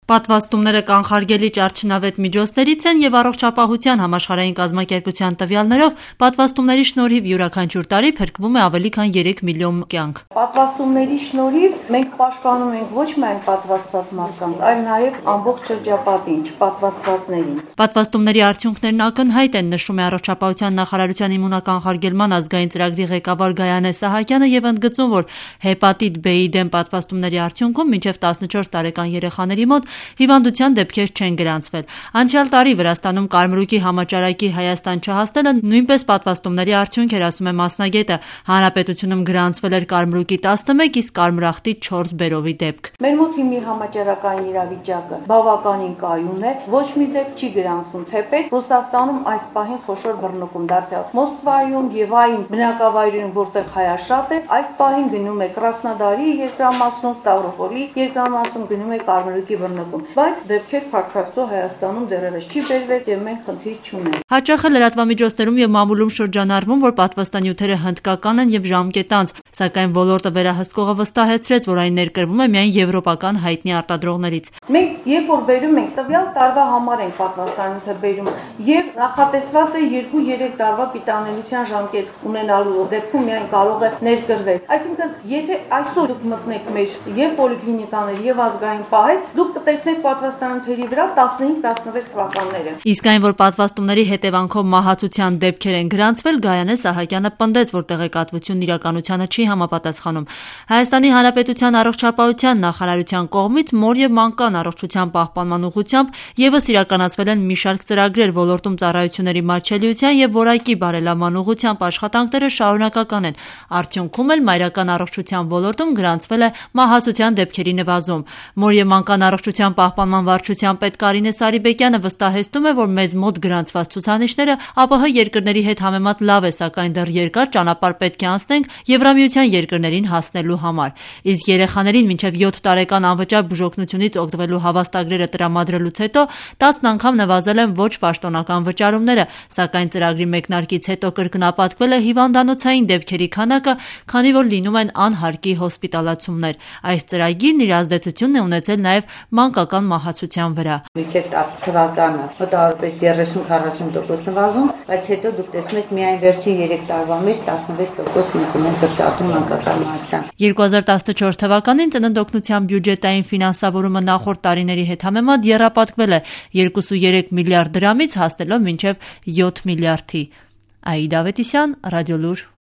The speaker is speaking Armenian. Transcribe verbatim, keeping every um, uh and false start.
Պատվաստումները կանխարգելիչ արդյունավետ միջոցներից են և Առողջապահության համաշխարհային կազմակերպության տվյալներով պատվաստումների շնորհիվ յուրաքանչյուր տարի փրկվում է ավելի քան երեք միլիոն կյանք։ Պատվաստումների շնորհիվ մենք պաշտպանում ենք ոչ միայն պատվաստված մարդկանց, այլ նաև ամբողջ շրջապատին, չպատվաստվածներին։ Պատվաստումների արդյունքներն ակնհայտ են, նշում է Առողջապահության նախարարության իմունականխարգելման ազգային ծրագրի ղեկավար Գայանե Սահակյանը և ընդգծում, որ հեպատիտ B-ի դեմ պատվաստումների արդյունքում մինչև տասնչորս տարեկան երեխաների մոտ հիվանդության դեպքեր չեն գրանցվել։ Անցյալ տարի Վրաստանում կարմրուկի համաճարակի Հայաստան չհասնելը նույնպես պատվաստումների արդյունք էր, ասում է մասնագետը։ Հանրապետությունում գրանցվել էր կարմրուկի տասնմեկ, իսկ կարմրախտի չորս բերովի դեպք։ Մեր մոտ հիմի համաճարակային իրավիճակը բավականին կայուն է, ոչ մի դեպք չի գրանցվում, թեպետ Ռուսաստանում այս պահին խոշոր բռնկում դարձյալ Մոսկվայում եւ այն բնակավայրերում, որտեղ հայա շատ է, այս պահին գնում է Կրասնոդարի երկրամասում, Ստավրոպոլի երկրամասում գնում է կարմրուկի բռնկում, բայց դեպքեր փառքաստու Հայաստանում դեռևս չի բերվել եւ մենք խնդիր չունենք։ Հաճախ է լրատվամիջոցներում եւ մամուլում շրջանառվում, որ պատվաստանյութերը հնդկական են եւ ժամկետանց, սակայն ոլորտը վերահսկողը վստահեցրեց, որ այն ներկրվում է միայն եվրոպական հայտնի արտադրողներից։ Մենք երբ որ բերում ենք տվյալ տարվա համար ենք պատվաստանյութը բերում եւ նախատեսված է երկու-երեք տարվա պիտանելիության ժամկետ ունենալու դեպքում միայն կարող է ներկրվել։ Այսինքն, եթե այսօր դուք մտնեք մեր եւ պոլիկլինիկաներ եւ ազգային պահեստ, դուք կտեսնեք պատվաստանյութերի վրա տասնհինգ տասնվեց թվականները։ Իսկ այն, որ պատվաստումների հետևանքով մահացության դեպքեր են գրանցվել, Գայանե Սահակյանը պնդեց, որ տեղեկատվությունն իրականությանը չի համապատասխանում։ Հայաստանի Հանրապետության առողջապահության նախարարության կողմից մոր եւ մանկան առողջության պահպանման ուղղությամբ եւս իրականացվել են մի շարք ծրագրեր, ոլորտում ծառայությունների մատչելիության եւ որակի բարելավման ուղղությամբ աշխատանքները շարունակական են։ Արդյունքում էլ մայրական առողջության ոլորտում գրանցվել է մահացության դեպքերի նվազում։ Մոր եւ մանկան առողջության պահպանման վարչության պետ Կարինե Սարիբեկյանը վստահեցնում է, որ մեզ մոտ գրանցված ցուցանիշները ԱՊՀ երկրների հետ համեմատ լավ է, սակայն դեռ երկար ճանապարհ պետք է անցնենք Եվրամիության երկրներին հասնելու համար։ Իսկ երեխաներին մինչև յոթ տարեկան անվճար բուժօգնությունից օգտվելու հավաստագրերը տրամադրելուց հետո տասն անգամ նվազել են ոչ պաշտոնական վճարումները, սակայն ծրագրի մեկնարկից հետո կրկնապատկվել է հիվանդանոցային դեպքերի քանակը, քանի որ լինում են անհարկի հոսպիտալացումներ։ Այս ծրագիրն իր ազդեցությունն է ունեցել նաև մանկական մահացության վրա։ Մինչև տասը թվականը մոտավորապես երեսուն-քառասուն տոկոս նվազում, բայց հետո դուք տեսնեք միայն վերջին երեք տարվա մեջ տասնվեց տոկոս ունեն կրճատում մանկական մահացան։ երկու հազար տասնչորս թվականին ծննդօգնության բյուջետային ֆինանսավորումը նախորդ տարիների հետ համեմատ եռապատկվել է երկուսուերեք միլիարդ դրամից հասնելով մինչև յոթ միլիարդի։ Աիդա Ավետիսյան, Ռադիոլուր։